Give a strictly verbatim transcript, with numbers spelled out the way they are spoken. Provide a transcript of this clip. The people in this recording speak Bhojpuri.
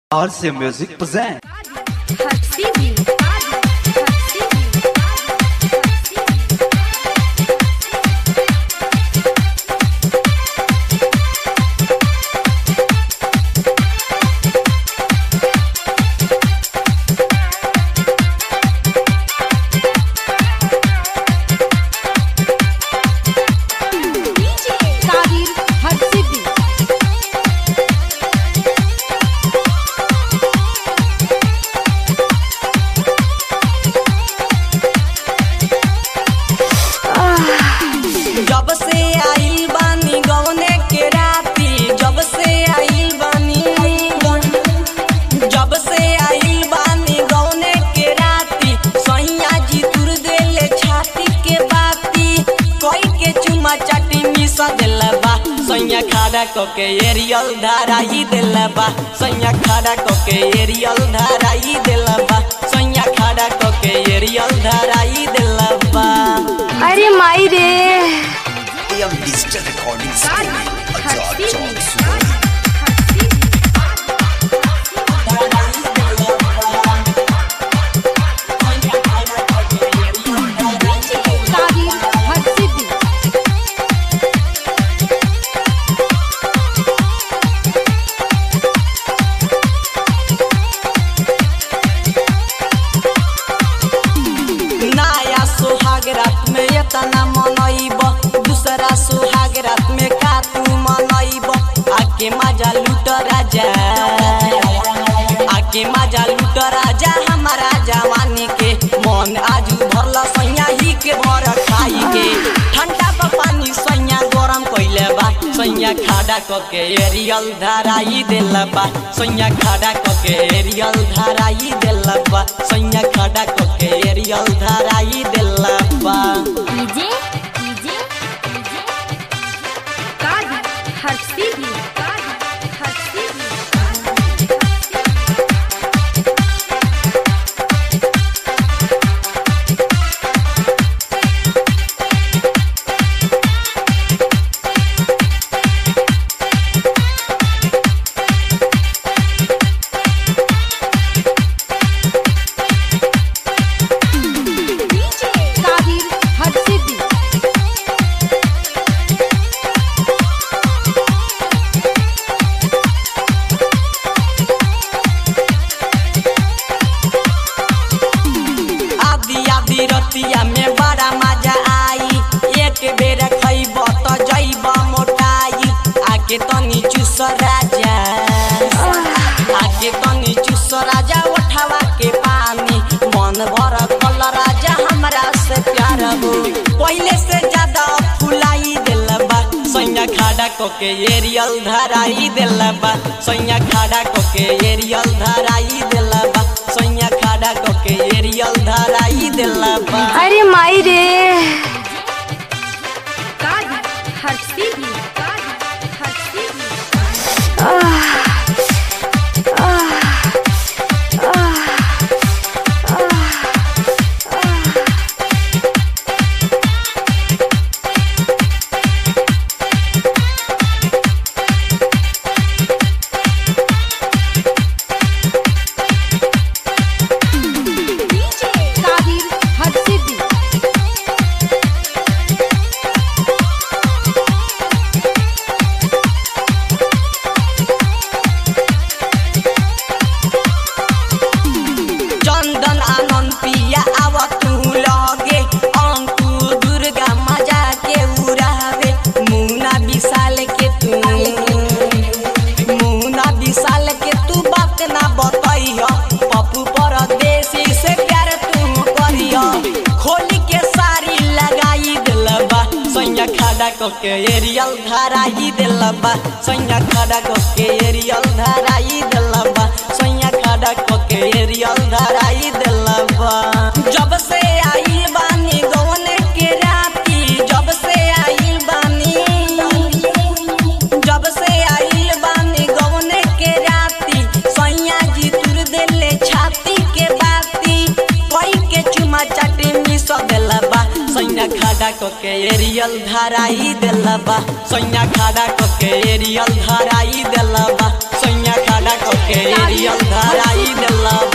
R C Music present. जब से आइल बानी गौने के राती जब से आइल बानी जब से आइल बानी गौने के राती सैया जी तुर देले छाती के बाती कोई के चुमा चाटी मिसा देला बा सैया खाड़ा को के एरियल धाराई देला बा सैया खाड़ा को के एरियल धाराई देला बा सैया खाड़ा को के एरियल धाराई देला बा। अरे माई रे डिजिटल रिकॉर्डिंग नया सुहाग रात में एतना मनइब दूसरा सुहाग रात में का तू मनइब आके मजा लूट राजा आके मजा लूट राजा हमारा जवानी के मन आजू भरला सैया ही के भर खाई के ठंडा पर पानी सैया गरम कइले बा सैया खाड़ा क के एरियल धाराई देला बा सैया खाड़ा क के एरियल धाराई देला बा सैया खाड़ा क के एरियल धाराई देला बा। डीजे डीजे कादी हर्षी भी कादी हर्षी भी रतिया में बड़ा मजा आई एक बेर खइब त जइब मोटाई आके तनी चुस राजा आके तनी चुस राजा उठावा के पानी मन भर कल राजा हमरा से प्यार हो पहले से ज्यादा फुलाई देला बा सैया खाड़ा को के एरियल धाराई देला बा सैया खाड़ा को के एरियल धाराई देला बा सैया खाड़ा को के एरियल धाराई देला बा। अरे माई रे कादी हर्षी भी कादी हर्षी भी आह आह आह चंदन आनंद पिया आव तू लगे अंकु दुर्गा मजा के उड़ावे मुना विशाल के तू मुना विशाल के तू बात ना बतइह पप्पू परदेसी से प्यार तू करिह खोली के साड़ी लगाई देला बा सैया खाड़ा क के एरियल धाराई देला बा सैया खाड़ा क के एरियल धाराई देला बा सैया खाड़ा क के एरियल धाराई देला बा। जब से आइल बानी गौने के राती जब से आइल बानी जब से आइल बानी गौने के राती सैया जी तुर देले छाती के बाती कोई के चुमा चाटी मिस देला बा सैया खाड़ा क के एरियल धाराई देला बा सैया खाड़ा क के एरियल धाराई देला बा सैया खाड़ा क के एरियल पियल धराई दिल